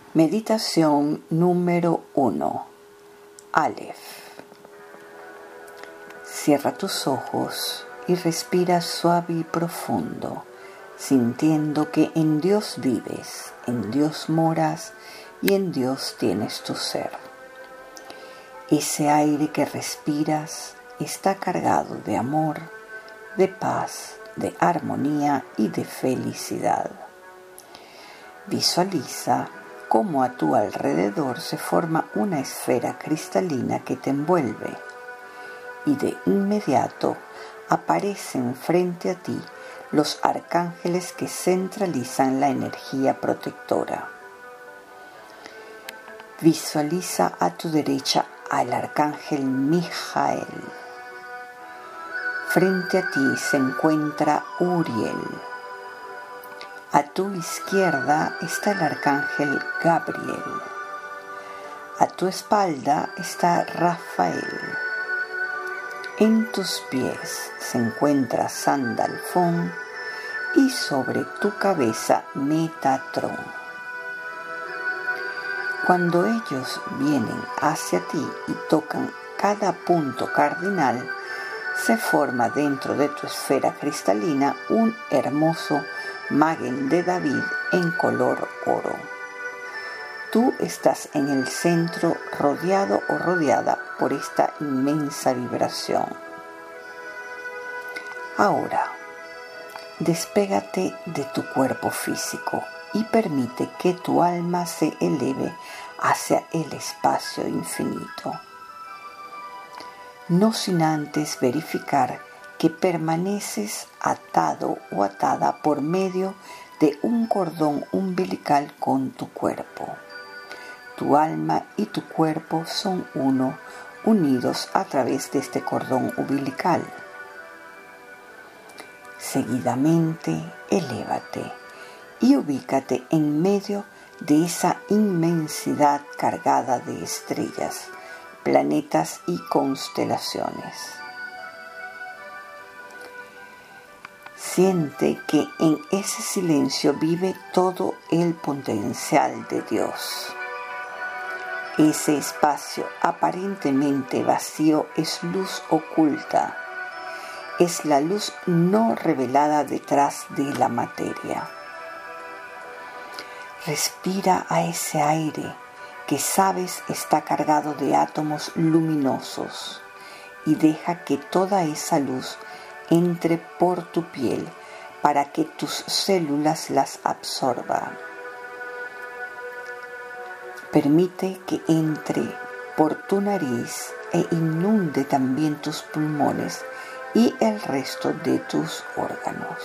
Meditación número 1. Aleph. Cierra tus ojos y respira suave y profundo, sintiendo que en Dios vives, en Dios moras y en Dios tienes tu ser. Ese aire que respiras está cargado de amor, de paz, de armonía y de felicidad. Visualiza cómo a tu alrededor se forma una esfera cristalina que te envuelve y de inmediato aparecen frente a ti los arcángeles que centralizan la energía protectora. Visualiza a tu derecha al arcángel Mijael. Frente a ti se encuentra Uriel. A tu izquierda está el arcángel Gabriel. A tu espalda está Rafael. En tus pies se encuentra Sandalfón y sobre tu cabeza Metatrón. Cuando ellos vienen hacia ti y tocan cada punto cardinal, se forma dentro de tu esfera cristalina un hermoso Magen de David en color oro. Tú estás en el centro, rodeado o rodeada por esta inmensa vibración. Ahora, despégate de tu cuerpo físico y permite que tu alma se eleve hacia el espacio infinito. No sin antes verificar que permaneces atado o atada por medio de un cordón umbilical con tu cuerpo. Tu alma y tu cuerpo son uno, unidos a través de este cordón umbilical. Seguidamente, elévate y ubícate en medio de esa inmensidad cargada de estrellas, planetas y constelaciones. Siente que en ese silencio vive todo el potencial de Dios. Ese espacio aparentemente vacío es luz oculta, es la luz no revelada detrás de la materia. Respira a ese aire que sabes está cargado de átomos luminosos y deja que toda esa luz entre por tu piel para que tus células las absorban. Permite que entre por tu nariz e inunde también tus pulmones y el resto de tus órganos.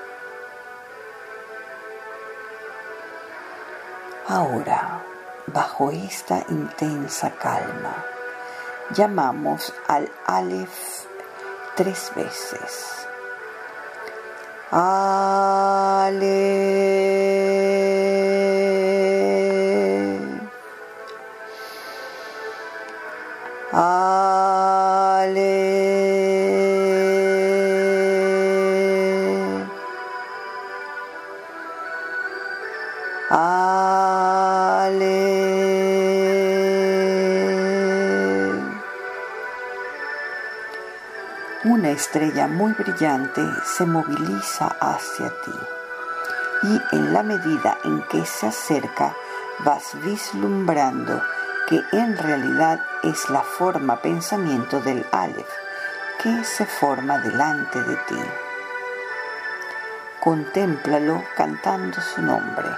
Ahora, bajo esta intensa calma, llamamos al Aleph 3 veces. Aleph, Aleph, Aleph. Una estrella muy brillante se moviliza hacia ti y en la medida en que se acerca vas vislumbrando que en realidad es la forma pensamiento del Aleph que se forma delante de ti. Contémplalo cantando su nombre.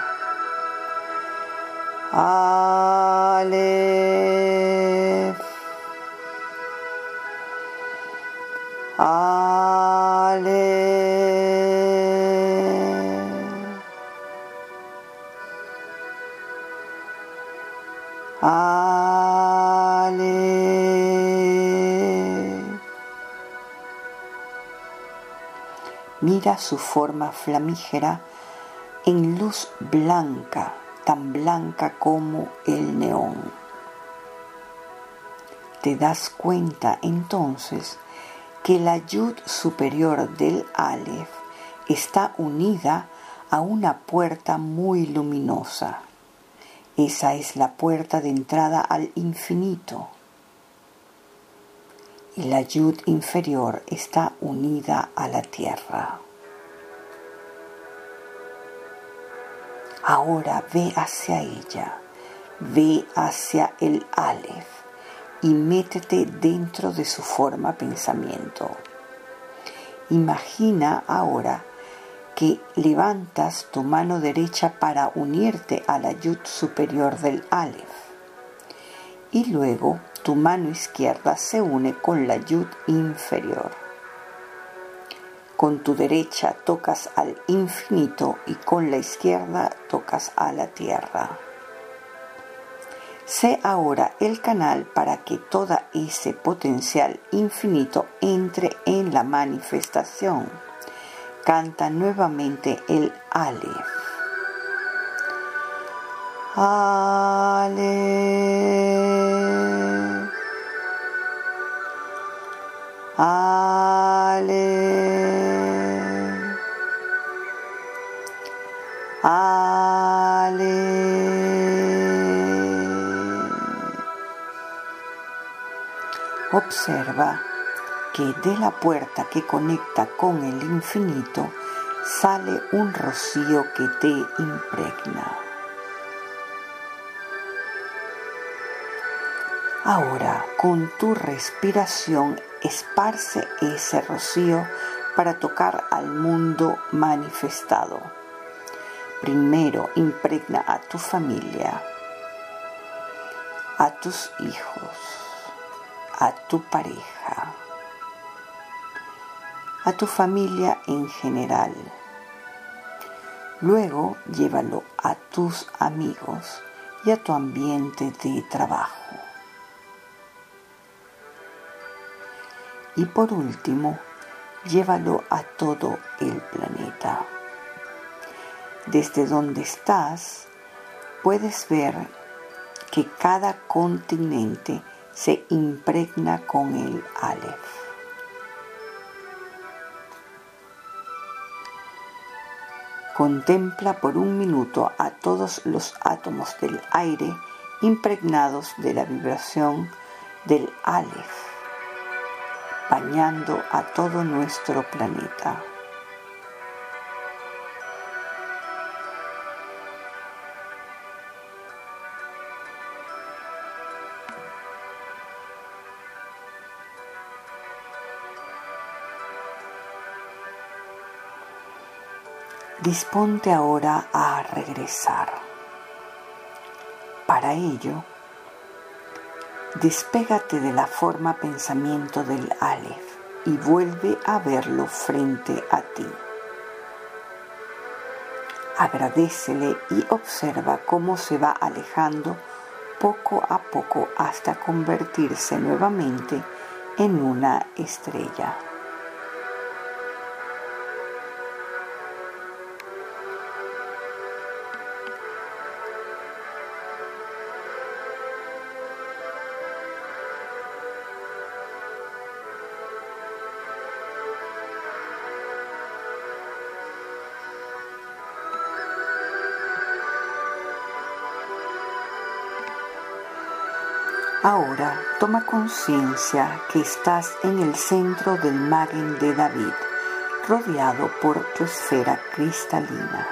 Aleph, Aleph, Aleph. Mira su forma flamígera en luz blanca, tan blanca como el neón. Te das cuenta entonces que la yud superior del Aleph está unida a una puerta muy luminosa. Esa es la puerta de entrada al infinito. Y la Yud inferior está unida a la tierra. Ahora ve hacia ella, ve hacia el Aleph y métete dentro de su forma pensamiento. Imagina ahora que levantas tu mano derecha para unirte a la Yud superior del Aleph y luego tu mano izquierda se une con la Yud inferior. Con tu derecha tocas al infinito y con la izquierda tocas a la tierra. Sé ahora el canal para que todo ese potencial infinito entre en la manifestación. Canta nuevamente el Aleph. Aleph. Aleph. Aleph. Observa que de la puerta que conecta con el infinito sale un rocío que te impregna. Ahora, con tu respiración, esparce ese rocío para tocar al mundo manifestado. Primero, impregna a tu familia, a tus hijos, a tu pareja, a tu familia en general. Luego, llévalo a tus amigos y a tu ambiente de trabajo. Y por último, llévalo a todo el planeta. Desde donde estás, puedes ver que cada continente se impregna con el Aleph. Contempla por un minuto a todos los átomos del aire impregnados de la vibración del Aleph, bañando a todo nuestro planeta. Disponte ahora a regresar. Para ello, despégate de la forma pensamiento del Aleph y vuelve a verlo frente a ti. Agradécele y observa cómo se va alejando poco a poco hasta convertirse nuevamente en una estrella. Ahora toma conciencia que estás en el centro del Magen de David, rodeado por tu esfera cristalina.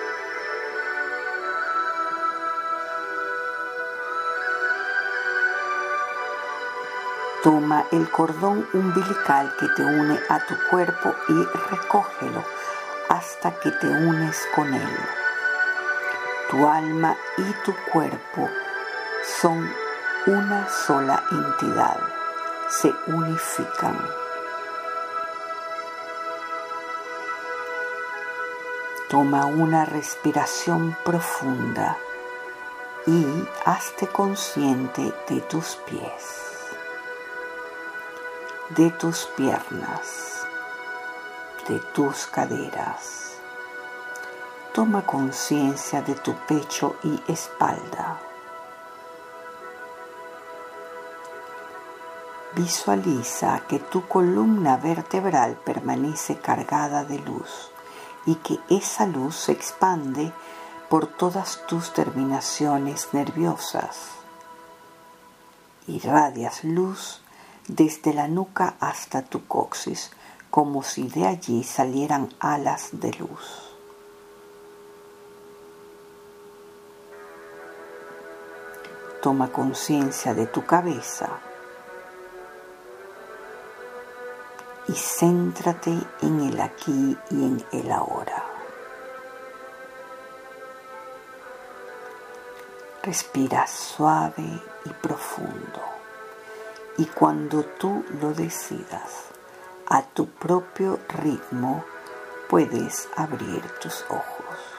Toma el cordón umbilical que te une a tu cuerpo y recógelo hasta que te unes con él. Tu alma y tu cuerpo son una sola entidad, se unifican. Toma una respiración profunda y hazte consciente de tus pies, de tus piernas, de tus caderas. Toma conciencia de tu pecho y espalda. Visualiza que tu columna vertebral permanece cargada de luz y que esa luz se expande por todas tus terminaciones nerviosas. Irradias luz desde la nuca hasta tu coxis, como si de allí salieran alas de luz. Toma conciencia de tu cabeza y céntrate en el aquí y en el ahora. Respira suave y profundo, y cuando tú lo decidas, a tu propio ritmo, puedes abrir tus ojos.